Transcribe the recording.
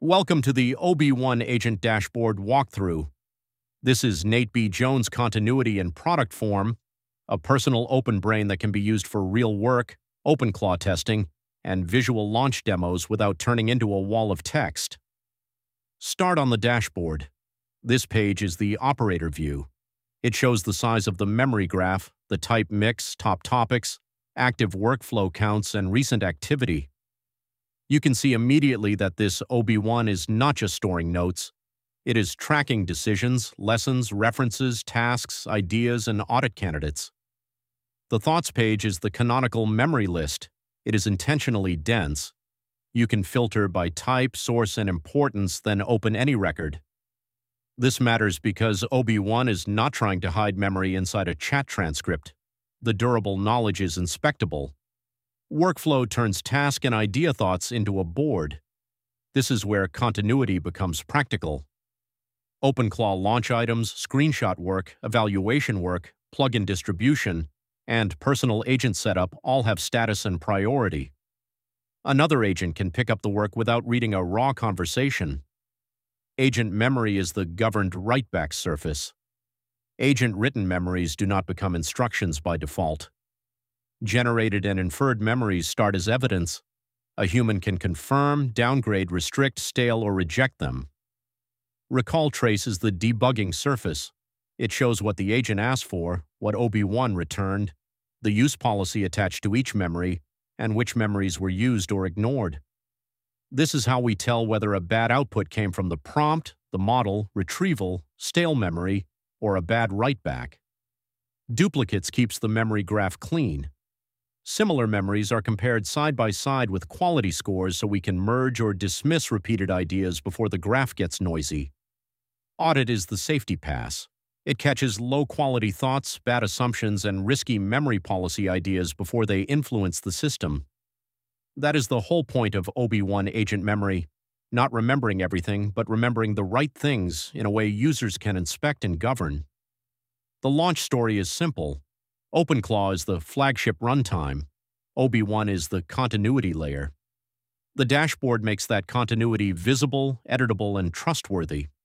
Welcome to the OB1 Agent Dashboard walkthrough. This is Nate B. Jones continuity in product form, a personal open brain that can be used for real work, OpenClaw testing, and visual launch demos without turning into a wall of text. Start on the dashboard. This page is the operator view. It shows the size of the memory graph, the type mix, top topics, active workflow counts, and recent activity. You can see immediately that this OB1 is not just storing notes. It is tracking decisions, lessons, references, tasks, ideas, and audit candidates. The Thoughts page is the canonical memory list. It is intentionally dense. You can filter by type, source, and importance, then open any record. This matters because OB1 is not trying to hide memory inside a chat transcript. The durable knowledge is inspectable. Workflow turns task and idea thoughts into a board. This is where continuity becomes practical. OpenClaw launch items, screenshot work, evaluation work, plugin distribution, and personal agent setup all have status and priority. Another agent can pick up the work without reading a raw conversation. Agent memory is the governed write-back surface. Agent-written memories do not become instructions by default. Generated and inferred memories start as evidence. A human can confirm, downgrade, restrict, stale, or reject them. Recall trace is the debugging surface. It shows what the agent asked for, what OB1 returned, the use policy attached to each memory, and which memories were used or ignored. This is how we tell whether a bad output came from the prompt, the model, retrieval, stale memory, or a bad write-back. Duplicates keeps the memory graph clean. Similar memories are compared side by side with quality scores so we can merge or dismiss repeated ideas before the graph gets noisy. Audit is the safety pass. It catches low-quality thoughts, bad assumptions, and risky memory policy ideas before they influence the system. That is the whole point of OB1 agent memory, not remembering everything, but remembering the right things in a way users can inspect and govern. The launch story is simple. OpenClaw is the flagship runtime. OB1 is the continuity layer. The dashboard makes that continuity visible, editable, and trustworthy.